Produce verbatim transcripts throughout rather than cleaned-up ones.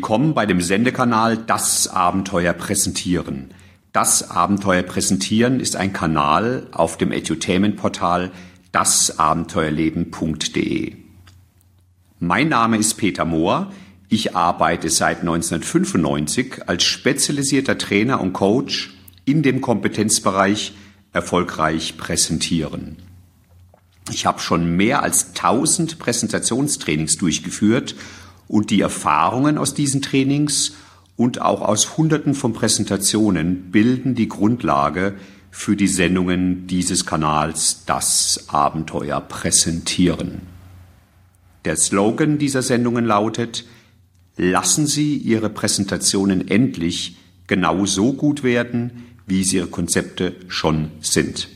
Willkommen bei dem Sendekanal Das Abenteuer Präsentieren. Das Abenteuer Präsentieren ist ein Kanal auf dem Edutainment-Portal das abenteuerleben punkt de. Mein Name ist Peter Mohr. Ich arbeite seit neunzehnhundertfünfundneunzig als spezialisierter Trainer und Coach in dem Kompetenzbereich erfolgreich präsentieren. Ich habe schon mehr als tausend Präsentationstrainings durchgeführt und die Erfahrungen aus diesen Trainings und auch aus Hunderten von Präsentationen bilden die Grundlage für die Sendungen dieses Kanals Das Abenteuer Präsentieren. Der Slogan dieser Sendungen lautet: Lassen Sie Ihre Präsentationen endlich genau so gut werden, wie sie Ihre Konzepte schon sind.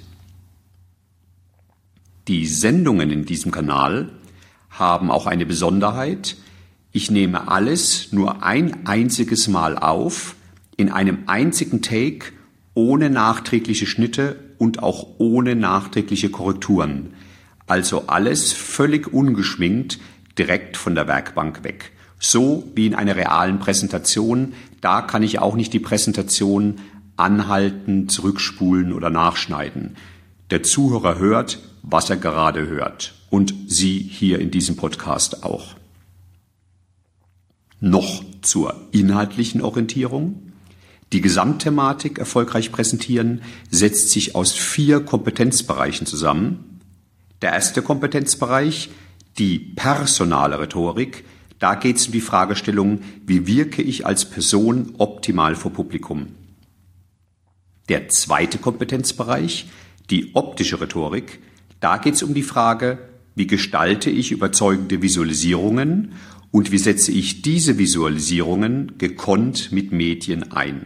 Die Sendungen in diesem Kanal haben auch eine Besonderheit. Ich nehme alles nur ein einziges Mal auf, in einem einzigen Take, ohne nachträgliche Schnitte und auch ohne nachträgliche Korrekturen. Also alles völlig ungeschminkt, direkt von der Werkbank weg. So wie in einer realen Präsentation, da kann ich auch nicht die Präsentation anhalten, zurückspulen oder nachschneiden. Der Zuhörer hört, was er gerade hört. Und Sie hier in diesem Podcast auch. Noch zur inhaltlichen Orientierung. Die Gesamtthematik erfolgreich präsentieren setzt sich aus vier Kompetenzbereichen zusammen. Der erste Kompetenzbereich, die personale Rhetorik. Da geht es um die Fragestellung, wie wirke ich als Person optimal vor Publikum. Der zweite Kompetenzbereich, die optische Rhetorik. Da geht es um die Frage, wie gestalte ich überzeugende Visualisierungen und wie setze ich diese Visualisierungen gekonnt mit Medien ein.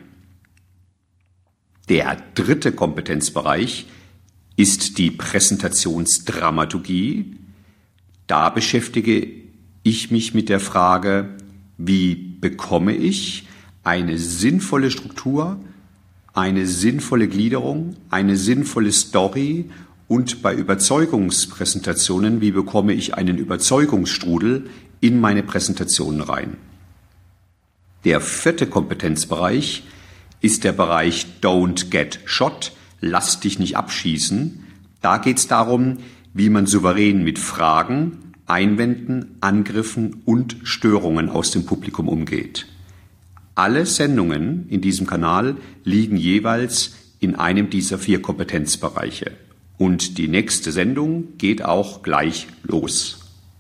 Der dritte Kompetenzbereich ist die Präsentationsdramaturgie. Da beschäftige ich mich mit der Frage, wie bekomme ich eine sinnvolle Struktur, eine sinnvolle Gliederung, eine sinnvolle Story und bei Überzeugungspräsentationen, wie bekomme ich einen Überzeugungsstrudel in meine Präsentationen rein. Der vierte Kompetenzbereich ist der Bereich Don't Get Shot, lass dich nicht abschießen. Da geht es darum, wie man souverän mit Fragen, Einwänden, Angriffen und Störungen aus dem Publikum umgeht. Alle Sendungen in diesem Kanal liegen jeweils in einem dieser vier Kompetenzbereiche. Und die nächste Sendung geht auch gleich los.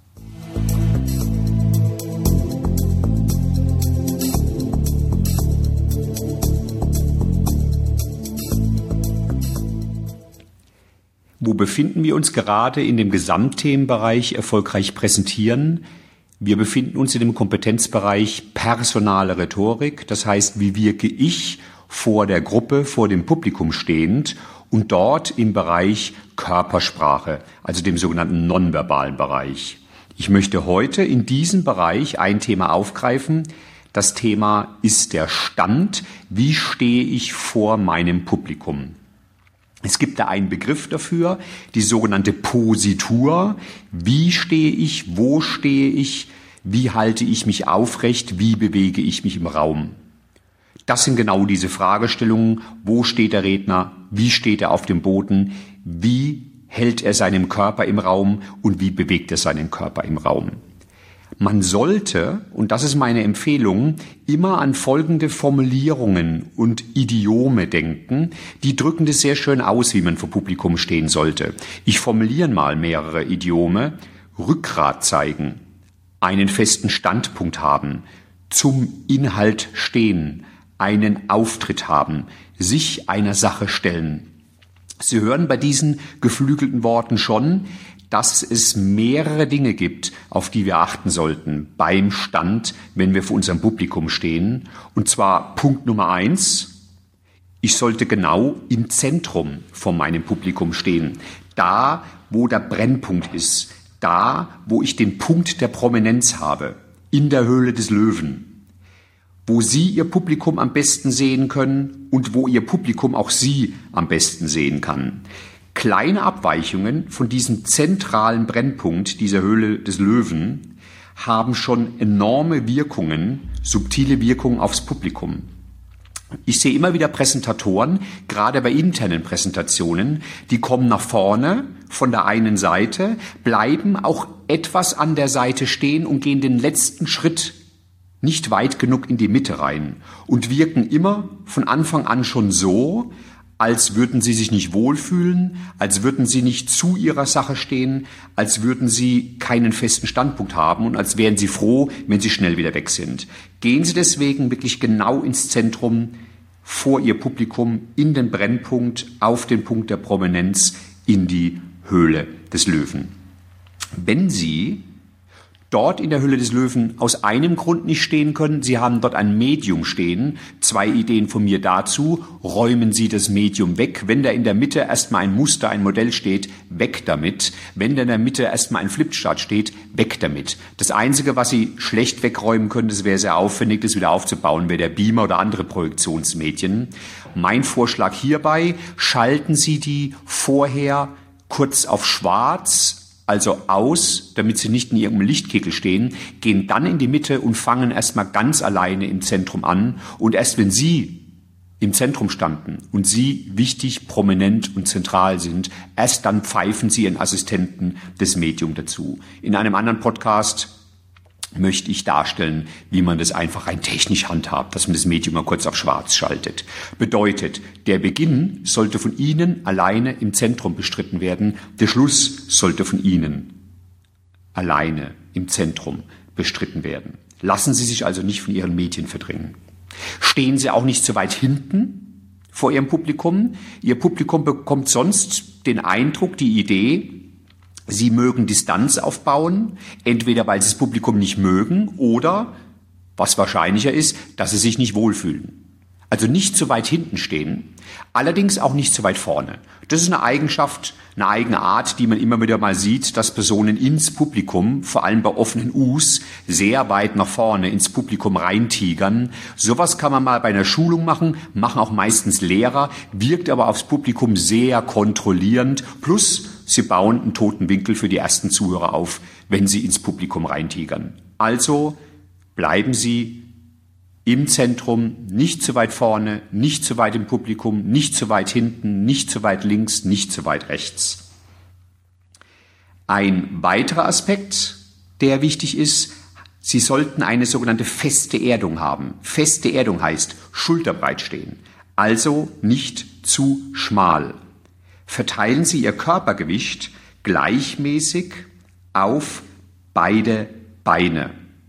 Wo befinden wir uns gerade in dem Gesamtthemenbereich erfolgreich präsentieren? Wir befinden uns in dem Kompetenzbereich personale Rhetorik. Das heißt, wie wirke ich vor der Gruppe, vor dem Publikum stehend und dort im Bereich Körpersprache, also dem sogenannten nonverbalen Bereich. Ich möchte heute in diesem Bereich ein Thema aufgreifen. Das Thema ist der Stand. Wie stehe ich vor meinem Publikum? Es gibt da einen Begriff dafür, die sogenannte Positur. Wie stehe ich? Wo stehe ich? Wie halte ich mich aufrecht? Wie bewege ich mich im Raum? Das sind genau diese Fragestellungen. Wo steht der Redner? Wie steht er auf dem Boden? Wie hält er seinen Körper im Raum? Und wie bewegt er seinen Körper im Raum? Man sollte, und das ist meine Empfehlung, immer an folgende Formulierungen und Idiome denken. Die drücken das sehr schön aus, wie man vor Publikum stehen sollte. Ich formuliere mal mehrere Idiome. Rückgrat zeigen, einen festen Standpunkt haben, zum Inhalt stehen, einen Auftritt haben, sich einer Sache stellen. Sie hören bei diesen geflügelten Worten schon, dass es mehrere Dinge gibt, auf die wir achten sollten beim Stand, wenn wir vor unserem Publikum stehen. Und zwar Punkt Nummer eins, ich sollte genau im Zentrum von meinem Publikum stehen. Da, wo der Brennpunkt ist. Da, wo ich den Punkt der Prominenz habe. In der Höhle des Löwen. Wo Sie Ihr Publikum am besten sehen können und wo Ihr Publikum auch Sie am besten sehen kann. Kleine Abweichungen von diesem zentralen Brennpunkt dieser Höhle des Löwen haben schon enorme Wirkungen, subtile Wirkungen aufs Publikum. Ich sehe immer wieder Präsentatoren, gerade bei internen Präsentationen, die kommen nach vorne von der einen Seite, bleiben auch etwas an der Seite stehen und gehen den letzten Schritt nicht weit genug in die Mitte rein und wirken immer von Anfang an schon so, als würden sie sich nicht wohlfühlen, als würden sie nicht zu ihrer Sache stehen, als würden sie keinen festen Standpunkt haben und als wären sie froh, wenn sie schnell wieder weg sind. Gehen Sie deswegen wirklich genau ins Zentrum, vor Ihr Publikum, in den Brennpunkt, auf den Punkt der Prominenz, in die Höhle des Löwen. Wenn Sie dort in der Höhle des Löwen aus einem Grund nicht stehen können, Sie haben dort ein Medium stehen. Zwei Ideen von mir dazu. Räumen Sie das Medium weg. Wenn da in der Mitte erstmal ein Muster, ein Modell steht, weg damit. Wenn da in der Mitte erstmal ein Flipchart steht, weg damit. Das Einzige, was Sie schlecht wegräumen können, das wäre sehr aufwendig, das wieder aufzubauen, wäre der Beamer oder andere Projektionsmedien. Mein Vorschlag hierbei, schalten Sie die vorher kurz auf schwarz, also aus, damit sie nicht in irgendeinem Lichtkegel stehen, gehen dann in die Mitte und fangen erstmal ganz alleine im Zentrum an. Und erst wenn Sie im Zentrum standen und Sie wichtig, prominent und zentral sind, erst dann pfeifen Sie Ihren Assistenten das Medium dazu. In einem anderen Podcast möchte ich darstellen, wie man das einfach rein technisch handhabt, dass man das Medium mal kurz auf schwarz schaltet. Bedeutet, der Beginn sollte von Ihnen alleine im Zentrum bestritten werden, der Schluss sollte von Ihnen alleine im Zentrum bestritten werden. Lassen Sie sich also nicht von Ihren Medien verdrängen. Stehen Sie auch nicht zu weit hinten vor Ihrem Publikum. Ihr Publikum bekommt sonst den Eindruck, die Idee, Sie mögen Distanz aufbauen, entweder weil Sie das Publikum nicht mögen oder, was wahrscheinlicher ist, dass Sie sich nicht wohlfühlen. Also nicht zu weit hinten stehen, allerdings auch nicht zu weit vorne. Das ist eine Eigenschaft, eine eigene Art, die man immer wieder mal sieht, dass Personen ins Publikum, vor allem bei offenen U's, sehr weit nach vorne ins Publikum reintigern. Sowas kann man mal bei einer Schulung machen, machen auch meistens Lehrer, wirkt aber aufs Publikum sehr kontrollierend, plus Sie bauen einen toten Winkel für die ersten Zuhörer auf, wenn Sie ins Publikum reintigern. Also bleiben Sie im Zentrum, nicht zu weit vorne, nicht zu weit im Publikum, nicht zu weit hinten, nicht zu weit links, nicht zu weit rechts. Ein weiterer Aspekt, der wichtig ist, Sie sollten eine sogenannte feste Erdung haben. Feste Erdung heißt schulterbreit stehen, also nicht zu schmal. Verteilen Sie Ihr Körpergewicht gleichmäßig auf beide Beine.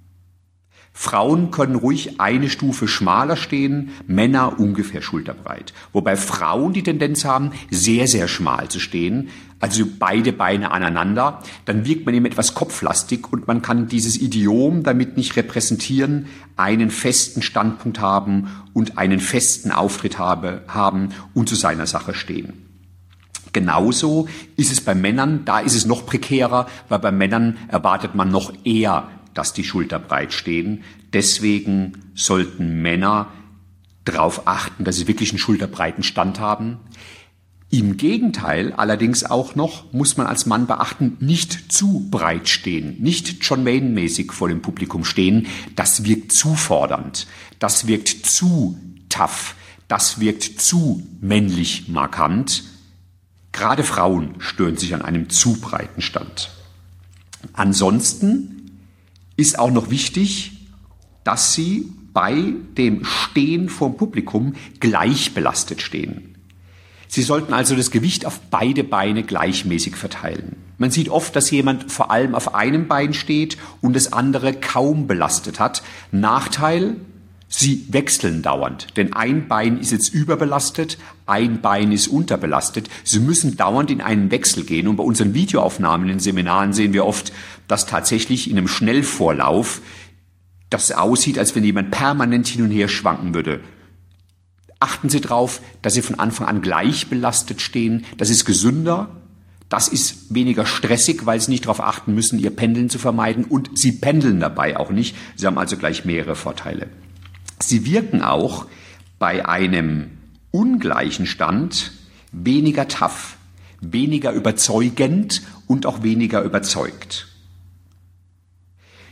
Frauen können ruhig eine Stufe schmaler stehen, Männer ungefähr schulterbreit. Wobei Frauen die Tendenz haben, sehr, sehr schmal zu stehen, also beide Beine aneinander. Dann wirkt man eben etwas kopflastig und man kann dieses Idiom damit nicht repräsentieren, einen festen Standpunkt haben und einen festen Auftritt habe, haben und zu seiner Sache stehen. Genauso ist es bei Männern, da ist es noch prekärer, weil bei Männern erwartet man noch eher, dass die Schulter breit stehen. Deswegen sollten Männer darauf achten, dass sie wirklich einen schulterbreiten Stand haben. Im Gegenteil allerdings auch noch, muss man als Mann beachten, nicht zu breit stehen, nicht John Wayne-mäßig vor dem Publikum stehen. Das wirkt zu fordernd, das wirkt zu tough, das wirkt zu männlich markant. Gerade Frauen stören sich an einem zu breiten Stand. Ansonsten ist auch noch wichtig, dass Sie bei dem Stehen vorm Publikum gleich belastet stehen. Sie sollten also das Gewicht auf beide Beine gleichmäßig verteilen. Man sieht oft, dass jemand vor allem auf einem Bein steht und das andere kaum belastet hat. Nachteil: Sie wechseln dauernd, denn ein Bein ist jetzt überbelastet, ein Bein ist unterbelastet. Sie müssen dauernd in einen Wechsel gehen. Und bei unseren Videoaufnahmen in den Seminaren sehen wir oft, dass tatsächlich in einem Schnellvorlauf das aussieht, als wenn jemand permanent hin und her schwanken würde. Achten Sie darauf, dass Sie von Anfang an gleich belastet stehen. Das ist gesünder, das ist weniger stressig, weil Sie nicht darauf achten müssen, Ihr Pendeln zu vermeiden. Und Sie pendeln dabei auch nicht. Sie haben also gleich mehrere Vorteile. Sie wirken auch bei einem ungleichen Stand weniger tough, weniger überzeugend und auch weniger überzeugt.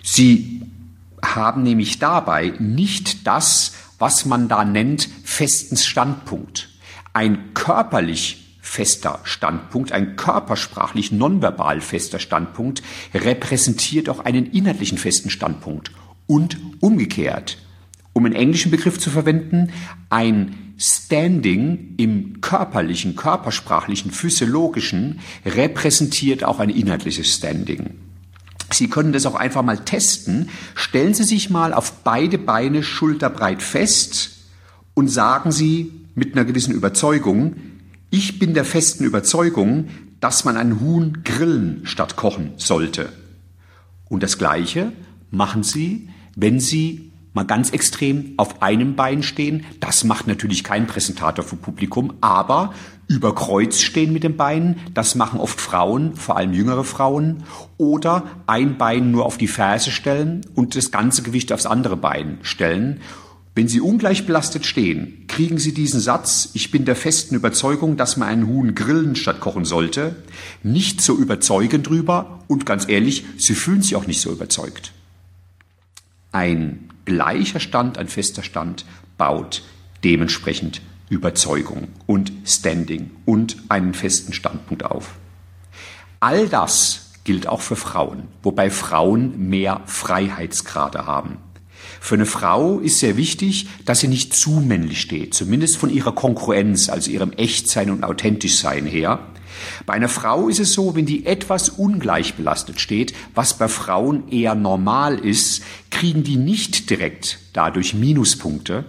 Sie haben nämlich dabei nicht das, was man da nennt, festen Standpunkt. Ein körperlich fester Standpunkt, ein körpersprachlich nonverbal fester Standpunkt repräsentiert auch einen inhaltlichen festen Standpunkt. Und umgekehrt, um einen englischen Begriff zu verwenden, ein Standing im körperlichen, körpersprachlichen, physiologischen repräsentiert auch ein inhaltliches Standing. Sie können das auch einfach mal testen. Stellen Sie sich mal auf beide Beine schulterbreit fest und sagen Sie mit einer gewissen Überzeugung, ich bin der festen Überzeugung, dass man ein Huhn grillen statt kochen sollte. Und das Gleiche machen Sie, wenn Sie mal ganz extrem auf einem Bein stehen. Das macht natürlich kein Präsentator für Publikum, aber über Kreuz stehen mit den Beinen, das machen oft Frauen, vor allem jüngere Frauen. Oder ein Bein nur auf die Ferse stellen und das ganze Gewicht aufs andere Bein stellen. Wenn Sie ungleich belastet stehen, kriegen Sie diesen Satz, ich bin der festen Überzeugung, dass man einen Huhn grillen statt kochen sollte, nicht so überzeugend drüber und ganz ehrlich, Sie fühlen sich auch nicht so überzeugt. Ein gleicher Stand, ein fester Stand baut dementsprechend Überzeugung und Standing und einen festen Standpunkt auf. All das gilt auch für Frauen, wobei Frauen mehr Freiheitsgrade haben. Für eine Frau ist sehr wichtig, dass sie nicht zu männlich steht, zumindest von ihrer Kongruenz, also ihrem Echtsein und Authentischsein her. Bei einer Frau ist es so, wenn die etwas ungleich belastet steht, was bei Frauen eher normal ist, kriegen die nicht direkt dadurch Minuspunkte.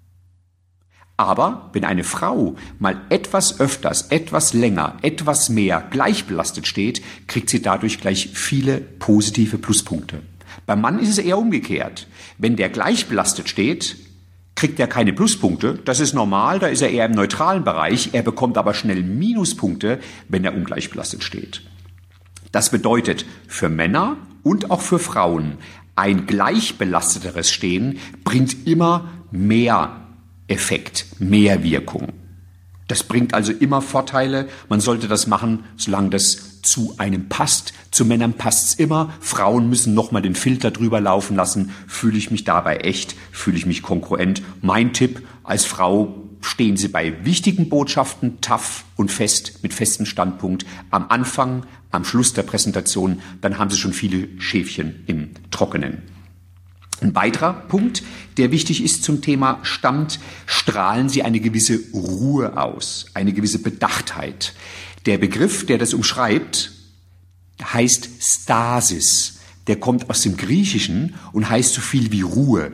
Aber wenn eine Frau mal etwas öfters, etwas länger, etwas mehr gleich belastet steht, kriegt sie dadurch gleich viele positive Pluspunkte. Beim Mann ist es eher umgekehrt. Wenn der gleich belastet steht, kriegt er keine Pluspunkte. Das ist normal, da ist er eher im neutralen Bereich. Er bekommt aber schnell Minuspunkte, wenn er ungleich belastet steht. Das bedeutet für Männer und auch für Frauen, ein gleich belasteteres Stehen bringt immer mehr Effekt, mehr Wirkung. Das bringt also immer Vorteile. Man sollte das machen, solange das zu einem passt. Zu Männern passt's immer. Frauen müssen nochmal den Filter drüber laufen lassen. Fühle ich mich dabei echt? Fühle ich mich kongruent? Mein Tipp, als Frau stehen Sie bei wichtigen Botschaften tough und fest, mit festem Standpunkt. Am Anfang, am Schluss der Präsentation, dann haben Sie schon viele Schäfchen im Trockenen. Ein weiterer Punkt, der wichtig ist zum Thema Stand, strahlen Sie eine gewisse Ruhe aus, eine gewisse Bedachtheit. Der Begriff, der das umschreibt, heißt Stasis. Der kommt aus dem Griechischen und heißt so viel wie Ruhe.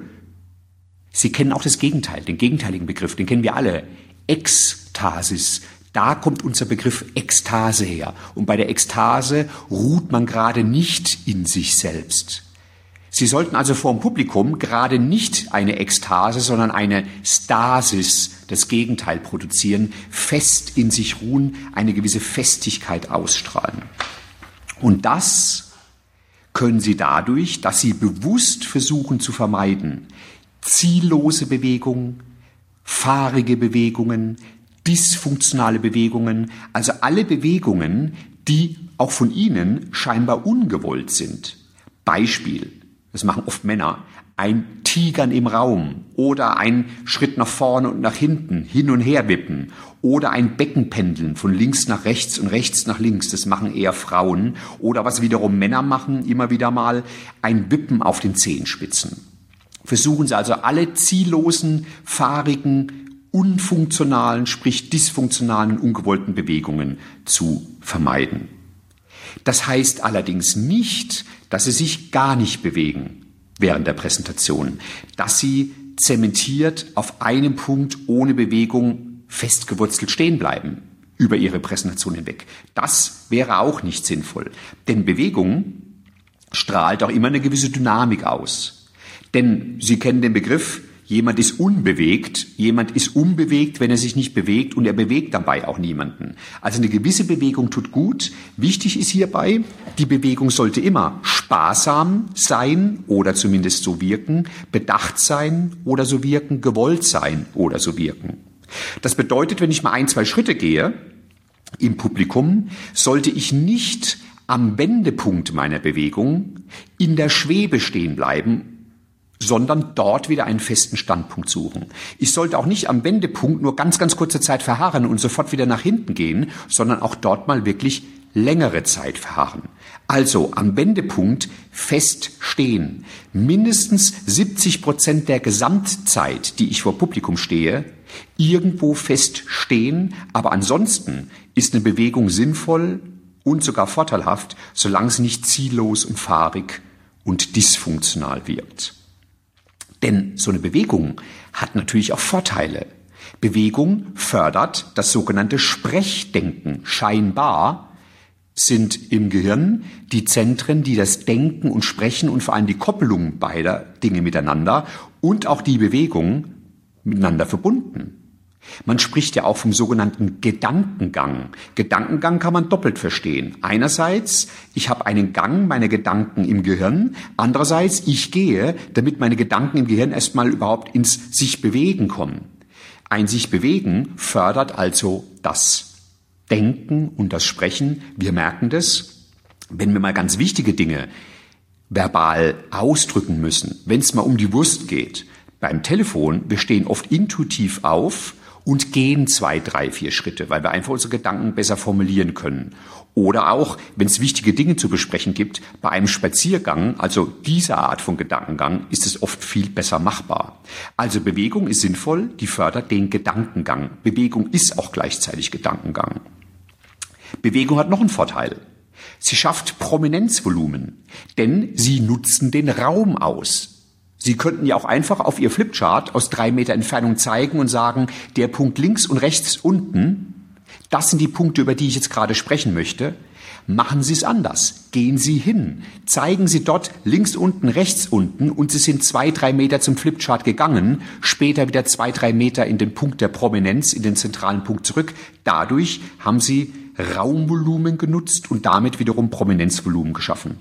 Sie kennen auch das Gegenteil, den gegenteiligen Begriff, den kennen wir alle. Ekstasis. Da kommt unser Begriff Ekstase her. Und bei der Ekstase ruht man gerade nicht in sich selbst. Sie sollten also vor dem Publikum gerade nicht eine Ekstase, sondern eine Stasis, das Gegenteil produzieren, fest in sich ruhen, eine gewisse Festigkeit ausstrahlen. Und das können Sie dadurch, dass Sie bewusst versuchen zu vermeiden, ziellose Bewegungen, fahrige Bewegungen, dysfunktionale Bewegungen, also alle Bewegungen, die auch von Ihnen scheinbar ungewollt sind. Beispiel. Das machen oft Männer, ein Tigern im Raum oder ein Schritt nach vorne und nach hinten, hin und her wippen oder ein Beckenpendeln von links nach rechts und rechts nach links, das machen eher Frauen. Oder was wiederum Männer machen, immer wieder mal, ein Wippen auf den Zehenspitzen. Versuchen Sie also alle ziellosen, fahrigen, unfunktionalen, sprich dysfunktionalen, ungewollten Bewegungen zu vermeiden. Das heißt allerdings nicht, dass Sie sich gar nicht bewegen während der Präsentation, dass Sie zementiert auf einem Punkt ohne Bewegung festgewurzelt stehen bleiben über Ihre Präsentation hinweg. Das wäre auch nicht sinnvoll, denn Bewegung strahlt auch immer eine gewisse Dynamik aus. Denn Sie kennen den Begriff, jemand ist unbewegt, jemand ist unbewegt, wenn er sich nicht bewegt und er bewegt dabei auch niemanden. Also eine gewisse Bewegung tut gut. Wichtig ist hierbei, die Bewegung sollte immer sparsam sein oder zumindest so wirken, bedacht sein oder so wirken, gewollt sein oder so wirken. Das bedeutet, wenn ich mal ein, zwei Schritte gehe im Publikum, sollte ich nicht am Wendepunkt meiner Bewegung in der Schwebe stehen bleiben, sondern dort wieder einen festen Standpunkt suchen. Ich sollte auch nicht am Wendepunkt nur ganz, ganz kurze Zeit verharren und sofort wieder nach hinten gehen, sondern auch dort mal wirklich längere Zeit verharren. Also am Wendepunkt fest stehen. Mindestens siebzig Prozent der Gesamtzeit, die ich vor Publikum stehe, irgendwo fest stehen. Aber ansonsten ist eine Bewegung sinnvoll und sogar vorteilhaft, solange sie nicht ziellos und fahrig und dysfunktional wirkt. Denn so eine Bewegung hat natürlich auch Vorteile. Bewegung fördert das sogenannte Sprechdenken. Scheinbar sind im Gehirn die Zentren, die das Denken und Sprechen und vor allem die Koppelung beider Dinge miteinander und auch die Bewegung miteinander verbunden. Man spricht ja auch vom sogenannten Gedankengang. Gedankengang kann man doppelt verstehen. Einerseits, ich habe einen Gang meiner Gedanken im Gehirn. Andererseits, ich gehe, damit meine Gedanken im Gehirn erstmal überhaupt ins sich bewegen kommen. Ein sich bewegen fördert also das Denken und das Sprechen. Wir merken das, wenn wir mal ganz wichtige Dinge verbal ausdrücken müssen. Wenn es mal um die Wurst geht. Beim Telefon, wir stehen oft intuitiv auf und gehen zwei, drei, vier Schritte, weil wir einfach unsere Gedanken besser formulieren können. Oder auch, wenn es wichtige Dinge zu besprechen gibt, bei einem Spaziergang, also dieser Art von Gedankengang, ist es oft viel besser machbar. Also Bewegung ist sinnvoll, die fördert den Gedankengang. Bewegung ist auch gleichzeitig Gedankengang. Bewegung hat noch einen Vorteil. Sie schafft Prominenzvolumen, denn sie nutzen den Raum aus. Sie könnten ja auch einfach auf Ihr Flipchart aus drei Meter Entfernung zeigen und sagen, der Punkt links und rechts unten, das sind die Punkte, über die ich jetzt gerade sprechen möchte. Machen Sie es anders. Gehen Sie hin. Zeigen Sie dort links unten, rechts unten und Sie sind zwei, drei Meter zum Flipchart gegangen, später wieder zwei, drei Meter in den Punkt der Prominenz, in den zentralen Punkt zurück. Dadurch haben Sie Raumvolumen genutzt und damit wiederum Prominenzvolumen geschaffen.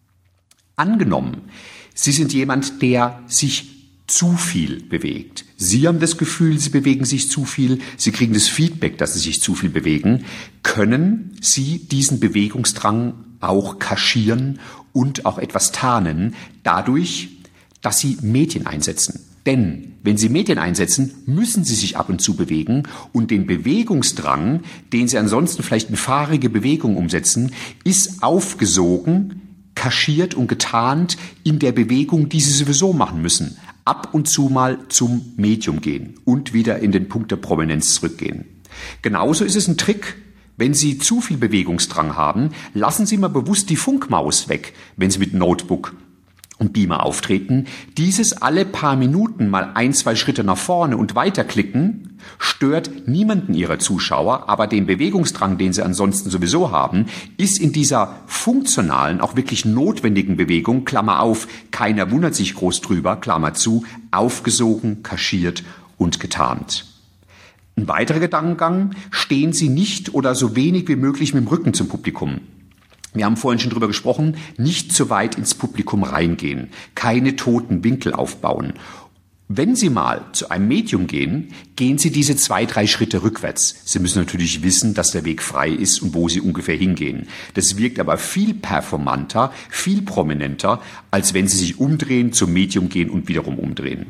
Angenommen, Sie sind jemand, der sich zu viel bewegt. Sie haben das Gefühl, Sie bewegen sich zu viel. Sie kriegen das Feedback, dass Sie sich zu viel bewegen. Können Sie diesen Bewegungsdrang auch kaschieren und auch etwas tarnen, dadurch, dass Sie Medien einsetzen? Denn wenn Sie Medien einsetzen, müssen Sie sich ab und zu bewegen und den Bewegungsdrang, den Sie ansonsten vielleicht in fahrige Bewegung umsetzen, ist aufgesogen, kaschiert und getarnt in der Bewegung, die Sie sowieso machen müssen. Ab und zu mal zum Medium gehen und wieder in den Punkt der Prominenz zurückgehen. Genauso ist es ein Trick, wenn Sie zu viel Bewegungsdrang haben, lassen Sie mal bewusst die Funkmaus weg, wenn Sie mit Notebook und Beamer auftreten. Dieses alle paar Minuten mal ein, zwei Schritte nach vorne und weiterklicken, stört niemanden Ihrer Zuschauer, aber den Bewegungsdrang, den Sie ansonsten sowieso haben, ist in dieser funktionalen, auch wirklich notwendigen Bewegung, Klammer auf, keiner wundert sich groß drüber, Klammer zu, aufgesogen, kaschiert und getarnt. Ein weiterer Gedankengang, stehen Sie nicht oder so wenig wie möglich mit dem Rücken zum Publikum. Wir haben vorhin schon drüber gesprochen, nicht zu weit ins Publikum reingehen, keine toten Winkel aufbauen. Wenn Sie mal zu einem Medium gehen, gehen Sie diese zwei, drei Schritte rückwärts. Sie müssen natürlich wissen, dass der Weg frei ist und wo Sie ungefähr hingehen. Das wirkt aber viel performanter, viel prominenter, als wenn Sie sich umdrehen, zum Medium gehen und wiederum umdrehen.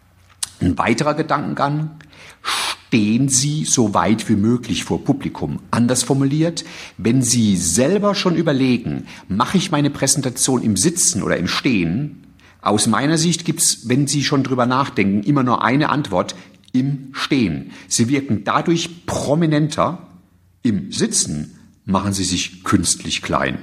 Ein weiterer Gedankengang, stehen Sie so weit wie möglich vor Publikum. Anders formuliert, wenn Sie selber schon überlegen, mache ich meine Präsentation im Sitzen oder im Stehen? Aus meiner Sicht gibt's, wenn Sie schon drüber nachdenken, immer nur eine Antwort: im Stehen. Sie wirken dadurch prominenter. Im Sitzen machen Sie sich künstlich klein.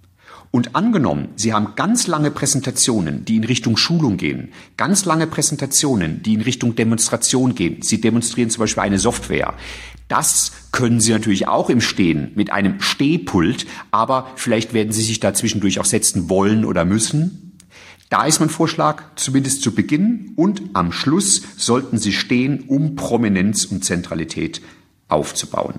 Und angenommen, Sie haben ganz lange Präsentationen, die in Richtung Schulung gehen, ganz lange Präsentationen, die in Richtung Demonstration gehen. Sie demonstrieren zum Beispiel eine Software. Das können Sie natürlich auch im Stehen mit einem Stehpult, aber vielleicht werden Sie sich da zwischendurch auch setzen wollen oder müssen. Da ist mein Vorschlag, zumindest zu Beginn und am Schluss sollten Sie stehen, um Prominenz und Zentralität aufzubauen.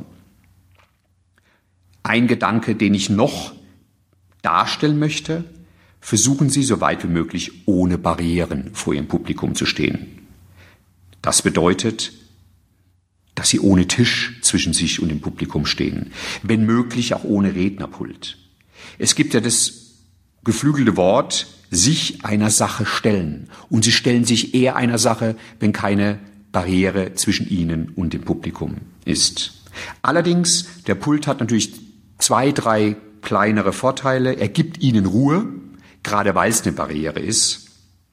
Ein Gedanke, den ich noch darstellen möchte: versuchen Sie so weit wie möglich ohne Barrieren vor Ihrem Publikum zu stehen. Das bedeutet, dass Sie ohne Tisch zwischen sich und dem Publikum stehen, wenn möglich auch ohne Rednerpult. Es gibt ja das geflügelte Wort, sich einer Sache stellen. Und sie stellen sich eher einer Sache, wenn keine Barriere zwischen ihnen und dem Publikum ist. Allerdings, der Pult hat natürlich zwei, drei kleinere Vorteile. Er gibt ihnen Ruhe, gerade weil es eine Barriere ist.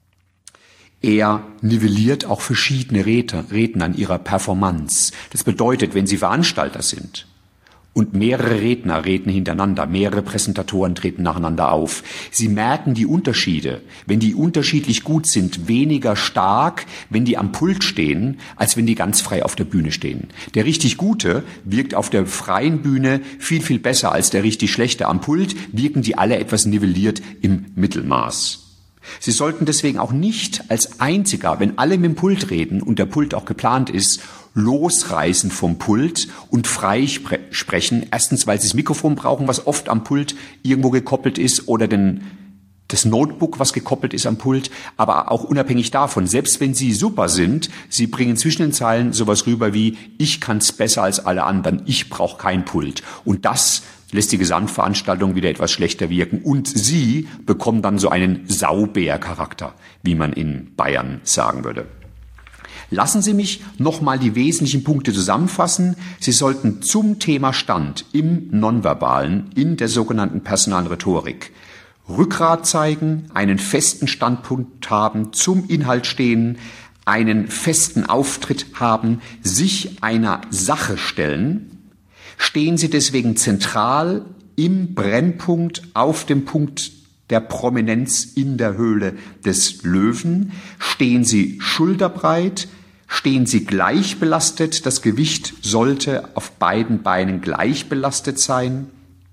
Er nivelliert auch verschiedene Redner, Redner an ihrer Performance. Das bedeutet, wenn Sie Veranstalter sind und mehrere Redner reden hintereinander, mehrere Präsentatoren treten nacheinander auf, Sie merken die Unterschiede, wenn die unterschiedlich gut sind, weniger stark, wenn die am Pult stehen, als wenn die ganz frei auf der Bühne stehen. Der richtig Gute wirkt auf der freien Bühne viel, viel besser als der richtig Schlechte. Am Pult wirken die alle etwas nivelliert im Mittelmaß. Sie sollten deswegen auch nicht als Einziger, wenn alle mit dem Pult reden und der Pult auch geplant ist, losreißen vom Pult und frei spre- sprechen. Erstens, weil sie das Mikrofon brauchen, was oft am Pult irgendwo gekoppelt ist, oder den, das Notebook, was gekoppelt ist am Pult. Aber auch unabhängig davon, selbst wenn sie super sind, sie bringen zwischen den Zeilen sowas rüber wie, ich kann's besser als alle anderen, ich brauche kein Pult. Und das lässt die Gesamtveranstaltung wieder etwas schlechter wirken. Und sie bekommen dann so einen Saubär-Charakter, wie man in Bayern sagen würde. Lassen Sie mich nochmal die wesentlichen Punkte zusammenfassen. Sie sollten zum Thema Stand im Nonverbalen, in der sogenannten personalen Rhetorik, Rückgrat zeigen, einen festen Standpunkt haben, zum Inhalt stehen, einen festen Auftritt haben, sich einer Sache stellen. Stehen Sie deswegen zentral im Brennpunkt auf dem Punkt der Prominenz in der Höhle des Löwen? Stehen Sie schulterbreit? Stehen Sie gleich belastet? Das Gewicht sollte auf beiden Beinen gleich belastet sein.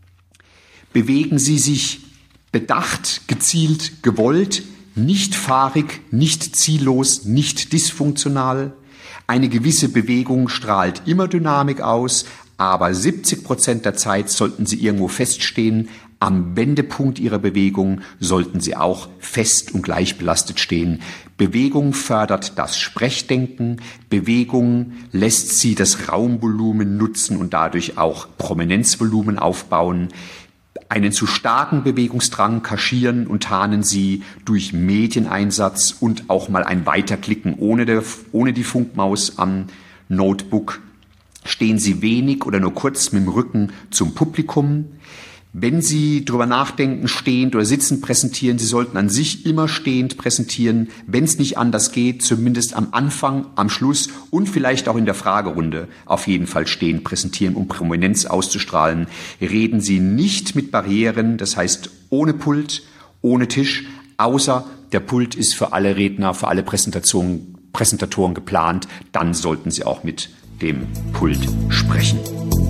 Bewegen Sie sich bedacht, gezielt, gewollt, nicht fahrig, nicht ziellos, nicht dysfunktional. Eine gewisse Bewegung strahlt immer Dynamik aus, aber siebzig Prozent der Zeit sollten Sie irgendwo feststehen. Am Wendepunkt Ihrer Bewegung sollten Sie auch fest und gleich belastet stehen. Bewegung fördert das Sprechdenken. Bewegung lässt Sie das Raumvolumen nutzen und dadurch auch Prominenzvolumen aufbauen. Einen zu starken Bewegungsdrang kaschieren und tarnen Sie durch Medieneinsatz und auch mal ein Weiterklicken ohne, der, ohne die Funkmaus am Notebook. Stehen Sie wenig oder nur kurz mit dem Rücken zum Publikum. Wenn Sie drüber nachdenken, stehend oder sitzend präsentieren, Sie sollten an sich immer stehend präsentieren, wenn es nicht anders geht, zumindest am Anfang, am Schluss und vielleicht auch in der Fragerunde auf jeden Fall stehend präsentieren, um Prominenz auszustrahlen. Reden Sie nicht mit Barrieren, das heißt ohne Pult, ohne Tisch, außer der Pult ist für alle Redner, für alle Präsentationen, Präsentatoren geplant, dann sollten Sie auch mit dem Pult sprechen.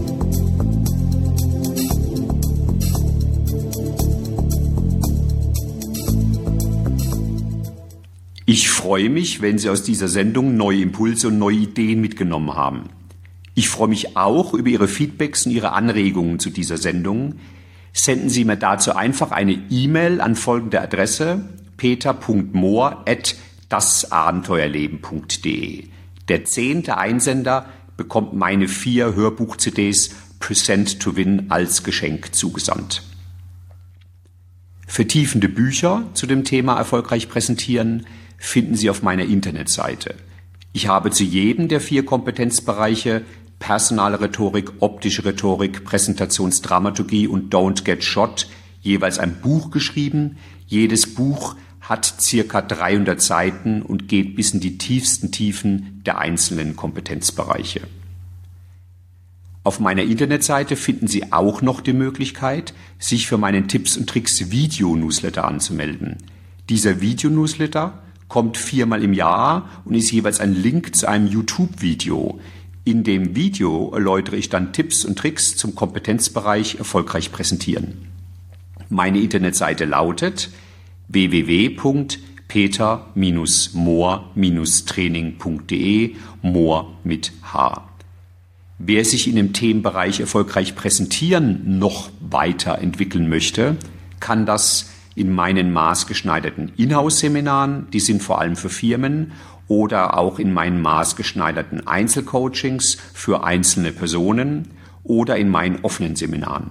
Ich freue mich, wenn Sie aus dieser Sendung neue Impulse und neue Ideen mitgenommen haben. Ich freue mich auch über Ihre Feedbacks und Ihre Anregungen zu dieser Sendung. Senden Sie mir dazu einfach eine E-Mail an folgende Adresse: peter punkt mohr at das abenteuerleben punkt de. Der zehnte Einsender bekommt meine vier Hörbuch-C Ds Present to Win als Geschenk zugesandt. Vertiefende Bücher zu dem Thema erfolgreich präsentieren finden Sie auf meiner Internetseite. Ich habe zu jedem der vier Kompetenzbereiche personale Rhetorik, optische Rhetorik, Präsentationsdramaturgie und Don't Get Shot jeweils ein Buch geschrieben. Jedes Buch hat circa dreihundert Seiten und geht bis in die tiefsten Tiefen der einzelnen Kompetenzbereiche. Auf meiner Internetseite finden Sie auch noch die Möglichkeit, sich für meinen Tipps und Tricks Video-Newsletter anzumelden. Dieser Video-Newsletter kommt viermal im Jahr und ist jeweils ein Link zu einem YouTube-Video. In dem Video erläutere ich dann Tipps und Tricks zum Kompetenzbereich erfolgreich präsentieren. Meine Internetseite lautet w w w punkt peter Bindestrich mohr Bindestrich training punkt de, Mohr mit H. Wer sich in dem Themenbereich erfolgreich präsentieren noch weiterentwickeln möchte, kann das in meinen maßgeschneiderten Inhouse-Seminaren, die sind vor allem für Firmen, oder auch in meinen maßgeschneiderten Einzelcoachings für einzelne Personen oder in meinen offenen Seminaren.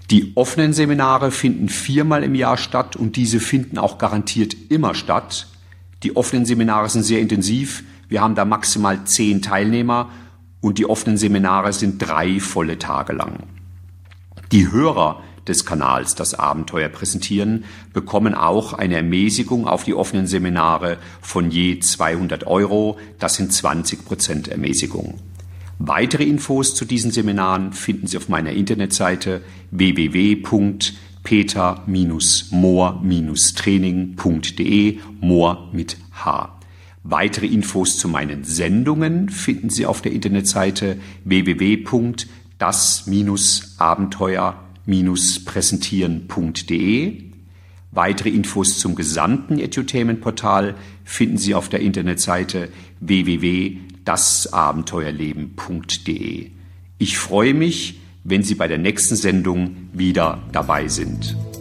Die offenen Seminare finden viermal im Jahr statt und diese finden auch garantiert immer statt. Die offenen Seminare sind sehr intensiv. Wir haben da maximal zehn Teilnehmer und die offenen Seminare sind drei volle Tage lang. Die Hörer des Kanals Das Abenteuer präsentieren, bekommen auch eine Ermäßigung auf die offenen Seminare von je zweihundert Euro. Das sind zwanzig Prozent Ermäßigung. Weitere Infos zu diesen Seminaren finden Sie auf meiner Internetseite w w w punkt peter Bindestrich mohr Bindestrich training punkt de, Mohr mit H. Weitere Infos zu meinen Sendungen finden Sie auf der Internetseite w w w punkt das Abenteuer präsentieren punkt de. Weitere Infos zum gesamten Edutainment-Portal finden Sie auf der Internetseite w w w punkt das abenteuerleben punkt de. Ich freue mich, wenn Sie bei der nächsten Sendung wieder dabei sind.